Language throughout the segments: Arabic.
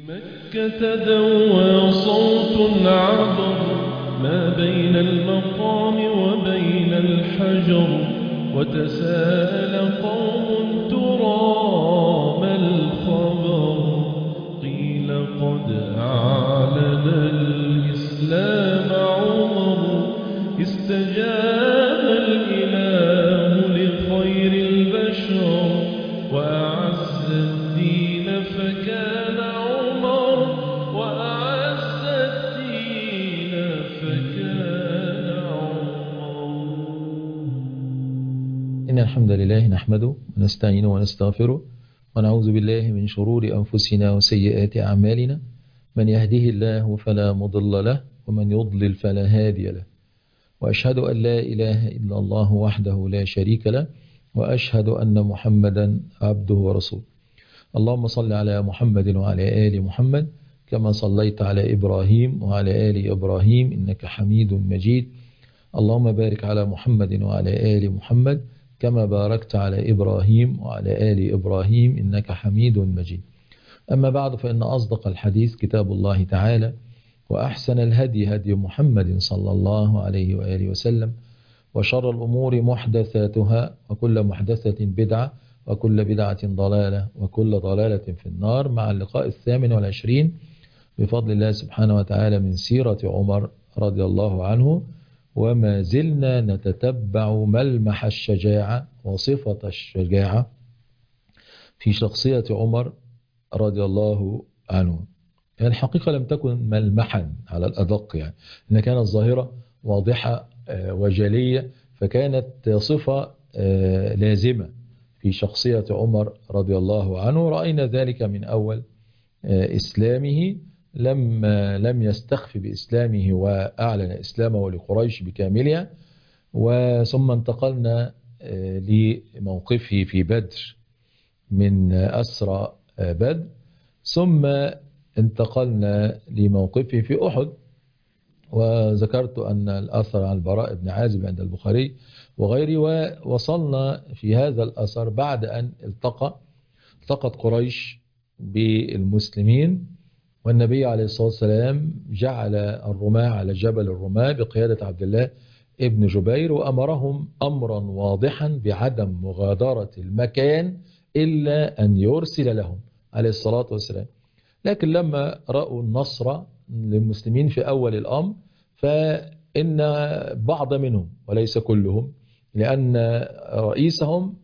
مكة دوى صوت عبر ما بين المقام وبين الحجر وتساءل قوم ترى ما الخبر قيل قد أعلن الإسلام عمر استجاب الإله لخير البشر وأعز الدين فكان عمر وأعز الدين فكان عمر. إن الحمد لله نحمده ونستعينه ونستغفره ونعوذ بالله من شرور أنفسنا وسيئات أعمالنا من يهده الله فلا مضل له ومن يضلل فلا هادي له وأشهد أن لا إله إلا الله وحده لا شريك له وأشهد أن محمدا عبده ورسوله. اللهم صل على محمد وعلى آل محمد كما صليت على إبراهيم وعلى آل إبراهيم إنك حميد مجيد. اللهم بارك على محمد وعلى آل محمد كما باركت على إبراهيم وعلى آل إبراهيم إنك حميد مجيد. أما بعد فإن أصدق الحديث كتاب الله تعالى وأحسن الهدي هدي محمد صلى الله عليه وآله وسلم وشر الأمور محدثاتها وكل محدثة بدعة وكل بدعة ضلالة وكل ضلالة في النار. مع اللقاء 28 بفضل الله سبحانه وتعالى من سيرة عمر رضي الله عنه، وما زلنا نتتبع ملمح الشجاعة وصفة الشجاعة في شخصية عمر رضي الله عنه. يعني الحقيقة لم تكن ملمحا على الأدق، يعني إنها كانت ظاهرة واضحة وجلية، فكانت صفة لازمة في شخصية عمر رضي الله عنه. رأينا ذلك من أول إسلامه لما لم يستخف بإسلامه وأعلن إسلامه لقريش بكاملها، وثم انتقلنا لموقفه في بدر من أسرى بدر، ثم انتقلنا لموقفه في أحد. وذكرت أن الأثر عن البراء بن عازب عند البخاري وغيره، ووصلنا في هذا الأثر بعد أن التقت قريش بالمسلمين، والنبي عليه الصلاة والسلام جعل الرماة على جبل الرماة بقيادة عبد الله ابن جبير، وأمرهم أمرا واضحا بعدم مغادرة المكان إلا أن يرسل لهم عليه الصلاة والسلام. لكن لما رأوا النصر للمسلمين في أول الأمر، فإن بعض منهم وليس كلهم، لأن رئيسهم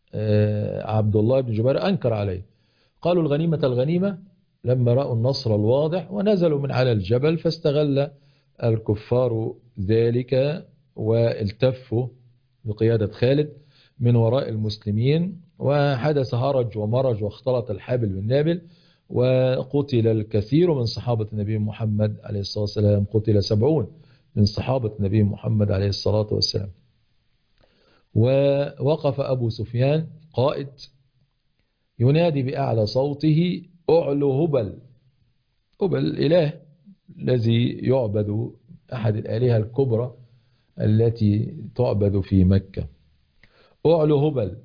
عبد الله بن جبير أنكر عليه، قالوا الغنيمة الغنيمة لما رأوا النصر الواضح ونزلوا من على الجبل، فاستغل الكفار ذلك والتفوا بقيادة خالد من وراء المسلمين، وحدث هرج ومرج واختلط الحابل بالنابل، وقتل الكثير من صحابة النبي محمد عليه الصلاة والسلام، قتل 70 من صحابة النبي محمد عليه الصلاة والسلام. ووقف أبو سفيان قائد ينادي بأعلى صوته أعلو هبل. هبل الإله الذي يعبد، أحد الآلهة الكبرى التي تعبد في مكة، أعلو هبل.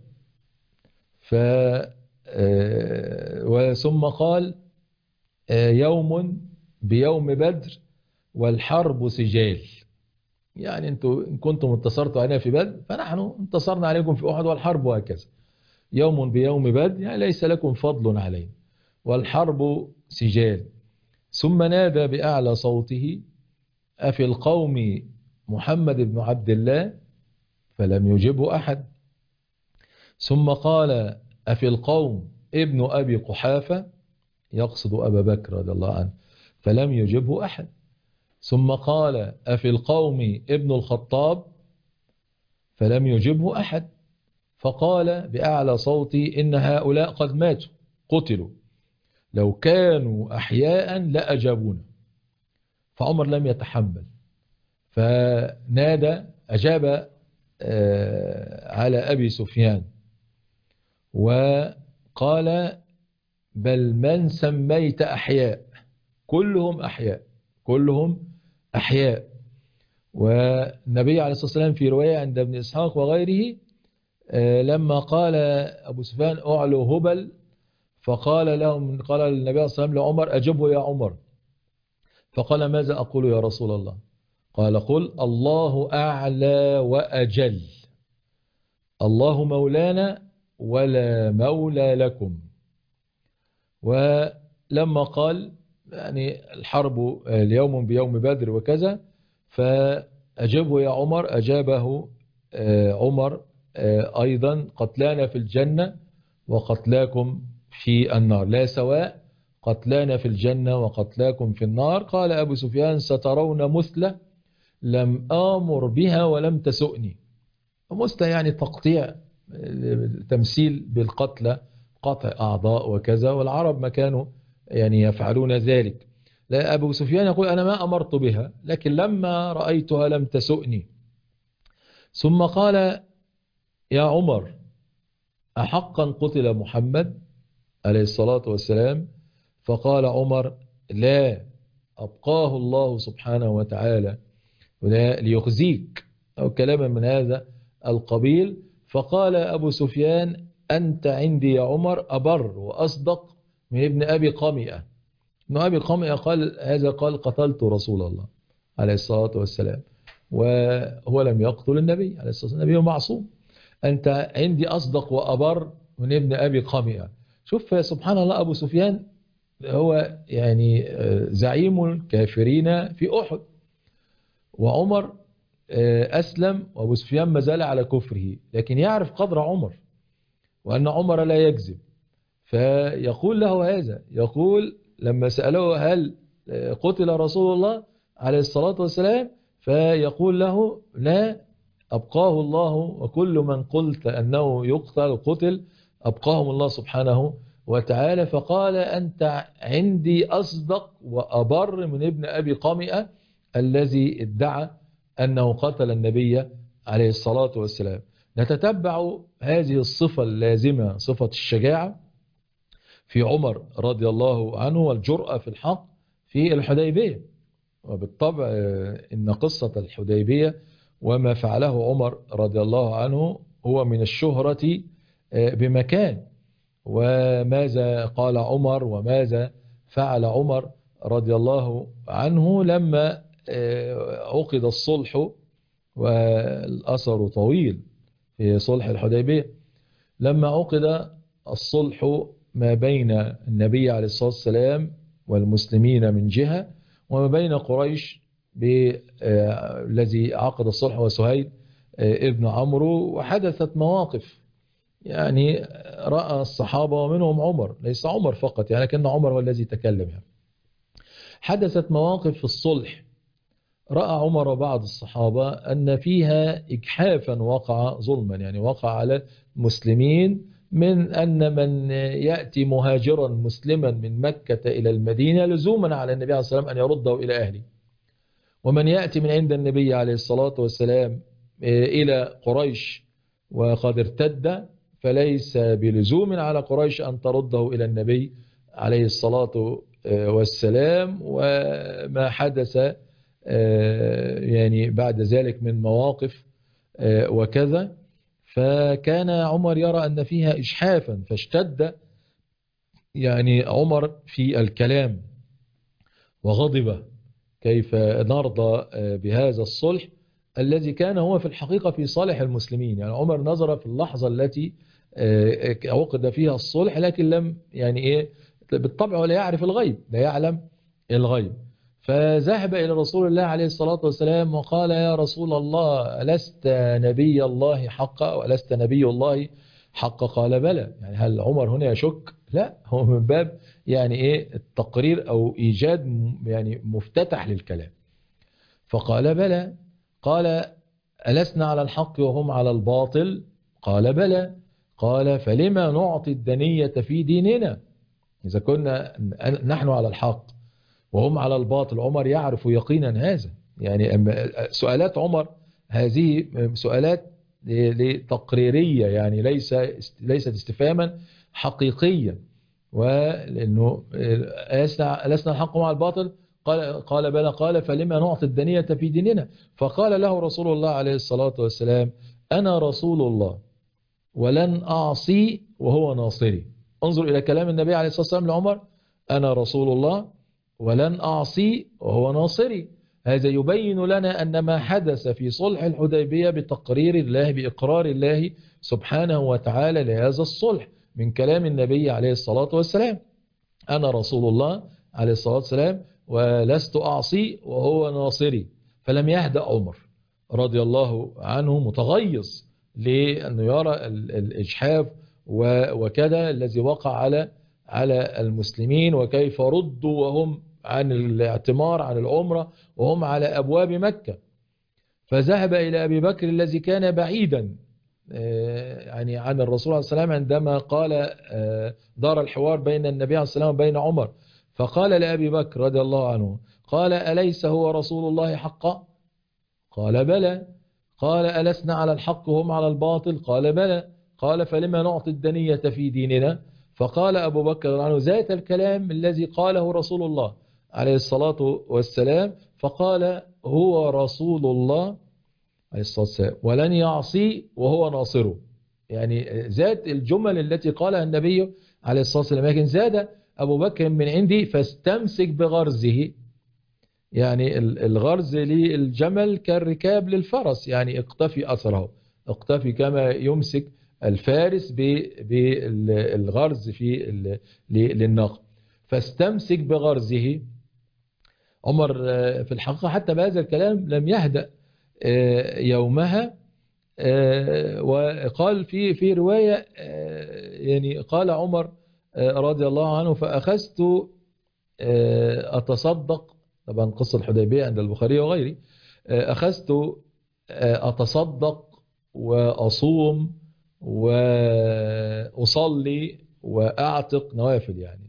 ثم قال يوم بيوم بدر والحرب سجال. يعني انتم إن كنتم انتصرتوا علينا في بدر فنحن انتصرنا عليكم في أحد، والحرب وهكذا. يوم بيوم بدر يعني ليس لكم فضل علينا، والحرب سجال. ثم نادى بأعلى صوته أفي القوم محمد بن عبد الله؟ فلم يجبه أحد. ثم قال أفي القوم ابن أبي قحافة؟ يقصد أبا بكر رضي الله عنه، فلم يجبه أحد. ثم قال أفي القوم ابن الخطاب؟ فلم يجبه أحد. فقال بأعلى صوتي إن هؤلاء قد ماتوا قتلوا، لو كانوا أحياء لأجابونا. فعمر لم يتحمل، فنادى أجاب على أبي سفيان وقال بل من سميت أحياء كلهم أحياء، كلهم أحياء. والنبي عليه الصلاة والسلام في رواية عند ابن إسحاق وغيره لما قال أبو سفيان أعلو هبل فقال لهم، قال النبي صلى الله عليه وسلم لعمر: أجبه يا عمر. فقال: ماذا أقول يا رسول الله؟ قال: قل الله أعلى وأجل، الله مولانا ولا مولى لكم. ولما قال يعني الحرب اليوم بيوم بدر وكذا، فأجبه يا عمر، أجابه عمر أيضا: قتلانا في الجنة وقتلاكم في النار، لا سواء، قتلانا في الجنة وقتلاكم في النار. قال أبو سفيان: سترون مثلة لم آمر بها ولم تسؤني. مثلة يعني تقطيع، تمثيل بالقتلى، قطع أعضاء وكذا، والعرب ما كانوا يعني يفعلون ذلك. لا، أبو سفيان يقول: أنا ما أمرت بها، لكن لما رأيتها لم تسؤني. ثم قال: يا عمر، أحقا قتل محمد عليه الصلاة والسلام؟ فقال عمر: لا، أبقاه الله سبحانه وتعالى ليخزيك، أو كلاما من هذا القبيل. فقال أبو سفيان: أنت عندي يا عمر أبر وأصدق من ابن أبي قمئة. ابن أبي قمئة قال هذا، قال: قتلت رسول الله عليه الصلاة والسلام، وهو لم يقتل النبي عليه الصلاة والسلام، النبي معصوم. أنت عندي أصدق وأبر من ابن أبي قمئة. شوف سبحان الله، أبو سفيان هو يعني زعيم الكافرين في أحد، وعمر أسلم، وأبو سفيان ما زال على كفره، لكن يعرف قدر عمر وأن عمر لا يكذب. فيقول له هذا، يقول لما سأله: هل قتل رسول الله عليه الصلاة والسلام؟ فيقول له: لا، أبقاه الله، وكل من قلت أنه يقتل قتل، أبقاهم الله سبحانه وتعالى. فقال: أنت عندي أصدق وأبر من ابن أبي قمئة الذي ادعى أنه قتل النبي عليه الصلاة والسلام. نتتبع هذه الصفة اللازمة، صفة الشجاعة في عمر رضي الله عنه والجرأة في الحق في الحديبية. وبالطبع إن قصة الحديبية وما فعله عمر رضي الله عنه هو من الشهرة بمكان. وماذا قال عمر وماذا فعل عمر رضي الله عنه لما عقد الصلح، والأثر طويل في صلح الحديبية. لما عقد الصلح ما بين النبي عليه الصلاة والسلام والمسلمين من جهة، وما بين قريش الذي عقد الصلح وسهيل ابن عمرو، وحدثت مواقف يعني رأى الصحابة ومنهم عمر، ليس عمر فقط يعني، لكن عمر هو الذي تكلم يعني. حدثت مواقف في الصلح رأى عمر وبعض الصحابة أن فيها إجحافا وقع ظلما، يعني وقع على المسلمين، من أن من يأتي مهاجرا مسلما من مكة إلى المدينة لزوما على النبي عليه الصلاة والسلام أن يرده إلى أهله، ومن يأتي من عند النبي عليه الصلاة والسلام إلى قريش وقد ارتد، فليس بلزوم على قريش أن ترده إلى النبي عليه الصلاة والسلام. وما حدث يعني بعد ذلك من مواقف وكذا، فكان عمر يرى أن فيها إجحافا، فاشتد يعني عمر في الكلام وغضب: كيف نرضى بهذا الصلح الذي كان هو في الحقيقة في صالح المسلمين؟ يعني عمر نظر في اللحظة التي عقد فيها الصلح، لكن لم يعني إيه، بالطبع لا يعرف الغيب، لا يعلم الغيب. فذهب إلى رسول الله عليه الصلاة والسلام وقال: يا رسول الله، ألست نبي الله حقا ولست نبي الله حقا؟ قال: بلى. يعني هل عمر هنا يشك؟ لا، هو من باب يعني إيه التقرير أو إيجاد يعني مفتتح للكلام. فقال: بلى. قال: ألسنا على الحق وهم على الباطل؟ قال: بلى. قال: فلما نعطي الدنية في ديننا إذا كنا نحن على الحق وهم على الباطل؟ عمر يعرف يقينا هذا. يعني سؤالات عمر هذه سؤالات تقريرية، يعني ليست استفهاما حقيقيا. ولأنه ألسنا الحق مع الباطل؟ قال بلى. قال: فلما نعطي الدنية في ديننا؟ فقال له رسول الله عليه الصلاة والسلام: أنا رسول الله ولن أعصي وهو ناصري. انظر إلى كلام النبي عليه الصلاة والسلام لعمر: أنا رسول الله ولن أعصي وهو ناصري. هذا يبين لنا أن ما حدث في صلح الحديبية بتقرير الله، بإقرار الله سبحانه وتعالى لهذا الصلح من كلام النبي عليه الصلاة والسلام: أنا رسول الله عليه الصلاة والسلام ولست أعصي وهو ناصري. فلم يهدأ عمر رضي الله عنه متغيظ لأنه يرى الإجحاف وكذا الذي وقع على المسلمين، وكيف ردوا وهم عن الاعتمار عن العمرة وهم على أبواب مكة. فذهب إلى أبي بكر الذي كان بعيدا يعني عن الرسول عليه السلام عندما قال دار الحوار بين النبي عليه السلام وبين عمر، فقال لأبي بكر رضي الله عنه، قال: أليس هو رسول الله حقا؟ قال: بلى. قال: ألسنا على الحق وهم على الباطل؟ قال: بلى. قال: فلما نعطي الدنية في ديننا؟ فقال أبو بكر عنه ذات الكلام الذي قاله رسول الله عليه الصلاة والسلام، فقال: هو رسول الله عليه الصلاة والسلام ولن يعصي وهو ناصره. يعني ذات الجمل التي قالها النبي عليه الصلاة والسلام، لكن زاد أبو بكر من عندي: فاستمسك بغرزه. يعني الغرز للجمل كالركاب للفرس، يعني اقتفي أثره، اقتفي كما يمسك الفارس بالغرز للناقة. فاستمسك بغرزه. عمر في الحقيقة حتى بهذا الكلام لم يهدأ يومها، وقال في رواية يعني قال عمر رضي الله عنه: فأخذت أتصدق، طبعا قصة الحديبية عند البخاري وغيره، أخذت أتصدق وأصوم وأصلي وأعتق نوافل، يعني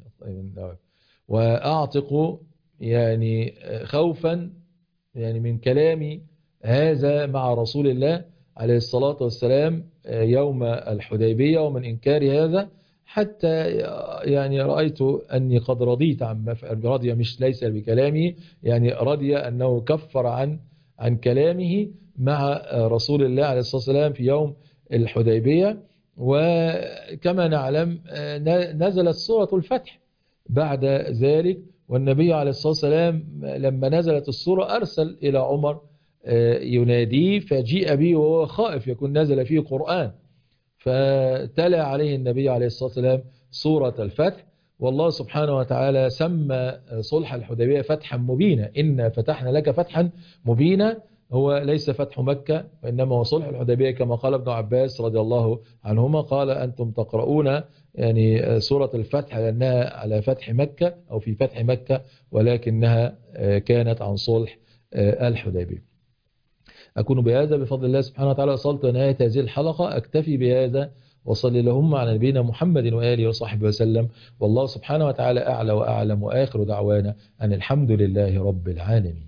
وأعتق يعني خوفا يعني من كلامي هذا مع رسول الله عليه الصلاة والسلام يوم الحديبية ومن إنكار هذا، حتى يعني رأيت أني قد رضيت عما رضي، مش ليس بكلامه، يعني رضي أنه كفر عن كلامه مع رسول الله عليه الصلاة والسلام في يوم الحديبية. وكما نعلم نزلت سورة الفتح بعد ذلك، والنبي عليه الصلاة والسلام لما نزلت السورة أرسل إلى عمر يناديه، فجيء به وهو خائف يكون نزل فيه قرآن، فتلا عليه النبي عليه الصلاة والسلام سورة الفتح. والله سبحانه وتعالى سمى صلح الحديبية فتحا مبينا: إنا فتحنا لك فتحا مبينا. هو ليس فتح مكة وإنما هو صلح الحديبية، كما قال ابن عباس رضي الله عنهما، قال: أنتم تقرؤون يعني سورة الفتح لأنها على فتح مكة أو في فتح مكة، ولكنها كانت عن صلح الحديبية. أكون بهذا بفضل الله سبحانه وتعالى وصلت نهاية هذه الحلقة. أكتفي بهذا، وصل اللهم على نبينا محمد وآله وصحبه وسلم، والله سبحانه وتعالى أعلى وأعلم، وآخر دعوانا أن الحمد لله رب العالمين.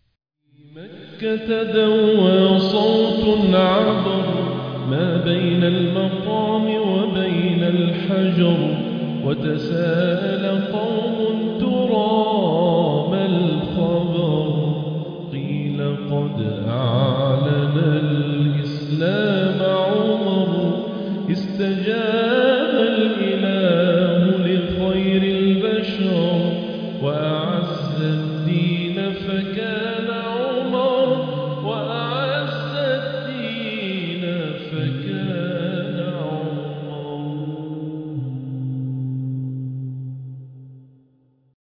مكة دوى صوت عبر ما بين المقام وبين الحجر، وتساءل قوم